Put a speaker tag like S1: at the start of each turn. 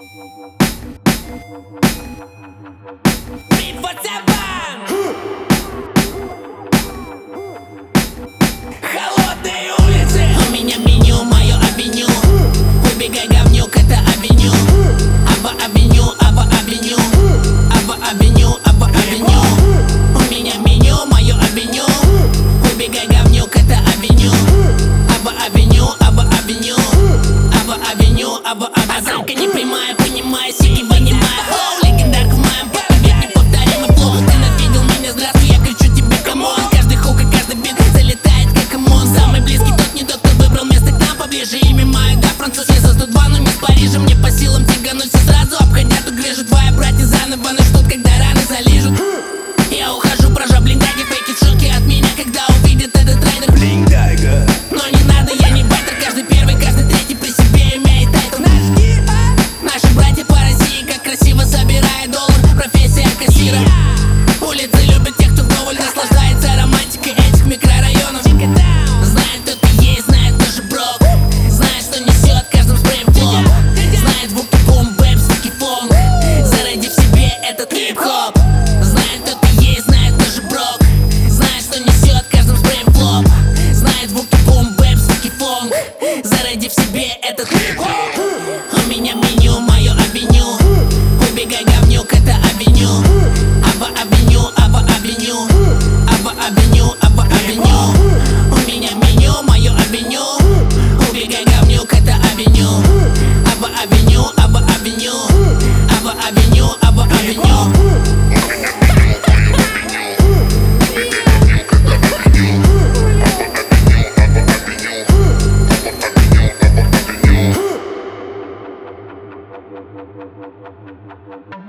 S1: Холодные улицы. У меня меню, мое авеню. Выбегай, говнюк, это авеню. Авеню, авеню. Авеню, авеню. У меня меню, мое авеню. Выбегай, говнюк, это авеню. Авеню, авеню. Авеню, Азамка не прямая, понимая, сики вынимая. Оу, легендарка в моем век неповторимый плод. Ты навидел меня, здравствуй, я кричу тебе камон. Каждый хук и каждый бит залетает как ОМОН. Самый близкий тот не тот, кто выбрал место к нам поближе. Имя мое, да, француз, я за 102, но не с Парижа. Мне по силам тягануть сразу, обходя тут грежу. Твои братья заново, но ждут, когда раны залижут. Я ухожу, прожа блиндайги, фейки, шутки от меня, когда увидят этот трейдер.
S2: Блиндайга.
S1: Но не надо, я не байтер, каждый первый, каждый третий при себе имеет тайтл. Наши братья по России, как красиво собирает доллар, профессия кассира. Улицы любят тех, кто вдоволь наслаждается романтикой этих микрорайонов. Знает, кто ты есть, знает, кто же брок. Знает, что несет каждым спреем флоп. Знает звуки бум-бэп, звуки фонг, зародив в себе этот хип-хоп. Знает, кто ты есть, знает, кто же брок. Знает, что несет каждым спреем флоп. Знает звуки бум-бэп, звуки фонг, зародив в себе этот хип-хоп. У меня меню, мое авеню. Выбегай, говнюк, это авеню. Авеню, авеню. Авеню, авеню. У меня меню, мое авеню. Убегай, говнюк, это авеню. Авеню, авеню. Авеню, авеню.
S2: Thank you.